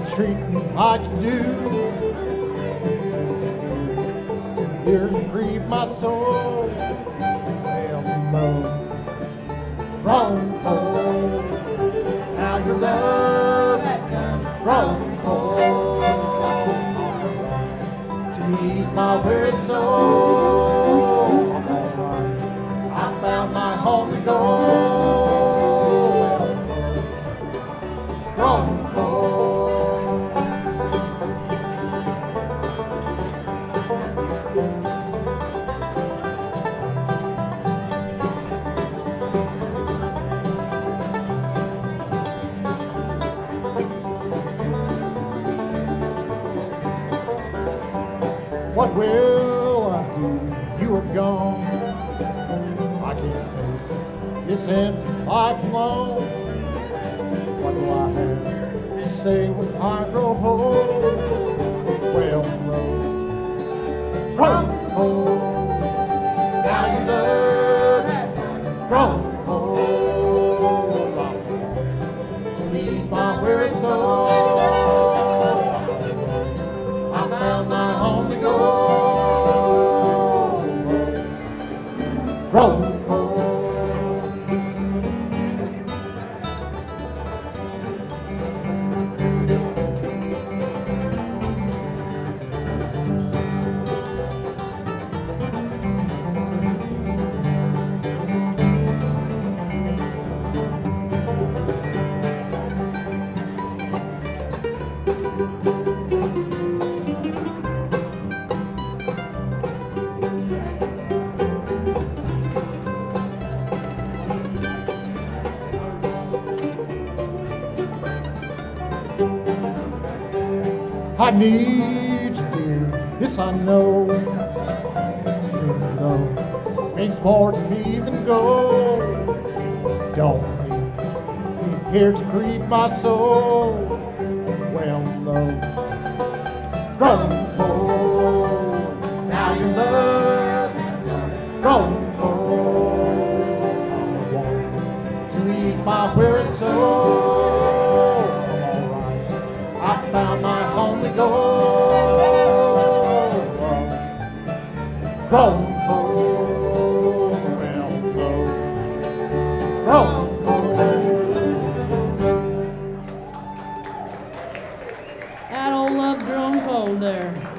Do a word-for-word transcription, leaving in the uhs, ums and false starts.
treat me like you do. It's here to hear and grieve my soul. Well, love, grown cold. Now your love has done grown cold. To ease my wearied soul, I'm alright. I found my home to go. Grown cold. What will I do when you are gone? I can't face this empty life alone. What will I have to say when I grow old? Well, road, grown cold. Now your love has grown cold. To ease my wearied soul, I found my home to go. Grown cold. I need you, dear, this I know. Your love means more to me than gold. Don't leave me here to grieve my soul. Well, love, grown cold. Now your love is grown cold. I want to ease my wearied soul. I found my home to go. Grown cold. Well, love, grown cold. That old love grown cold there.